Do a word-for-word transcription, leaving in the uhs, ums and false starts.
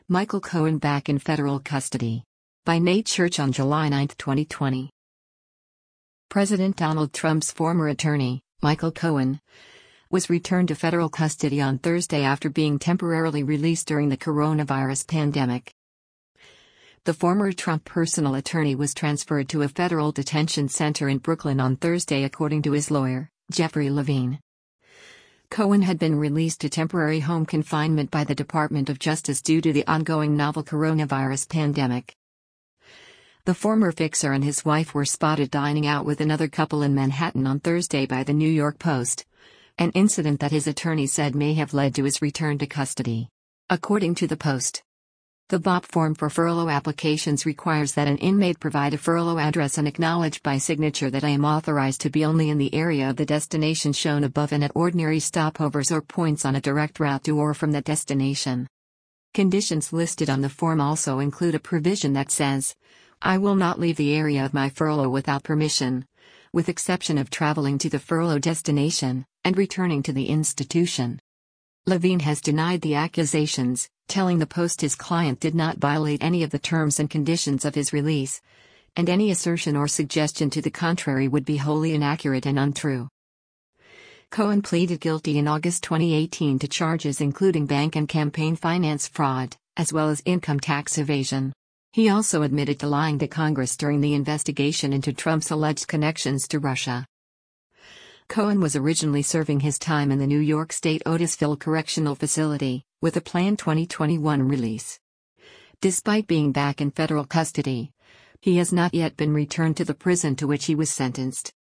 Michael Cohen back in federal custody. By Nate Church on July ninth, twenty twenty. President Donald Trump's former attorney, Michael Cohen, was returned to federal custody on Thursday after being temporarily released during the coronavirus pandemic. The former Trump personal attorney was transferred to a federal detention center in Brooklyn on Thursday, according to his lawyer, Jeffrey Levine. Cohen had been released to temporary home confinement by the Department of Justice due to the ongoing novel coronavirus pandemic. The former fixer and his wife were spotted dining out with another couple in Manhattan on Thursday by the New York Post, an incident that his attorney said may have led to his return to custody. According to the Post, the B O P form for furlough applications requires that an inmate provide a furlough address and acknowledge by signature that I am authorized to be only in the area of the destination shown above and at ordinary stopovers or points on a direct route to or from that destination. Conditions listed on the form also include a provision that says, I will not leave the area of my furlough without permission, with exception of traveling to the furlough destination and returning to the institution. Levine has denied the accusations, telling the Post his client did not violate any of the terms and conditions of his release, and any assertion or suggestion to the contrary would be wholly inaccurate and untrue. Cohen pleaded guilty in August twenty eighteen to charges including bank and campaign finance fraud, as well as income tax evasion. He also admitted to lying to Congress during the investigation into Trump's alleged connections to Russia. Cohen was originally serving his time in the New York State Otisville Correctional Facility, with a planned twenty twenty-one release. Despite being back in federal custody, he has not yet been returned to the prison to which he was sentenced.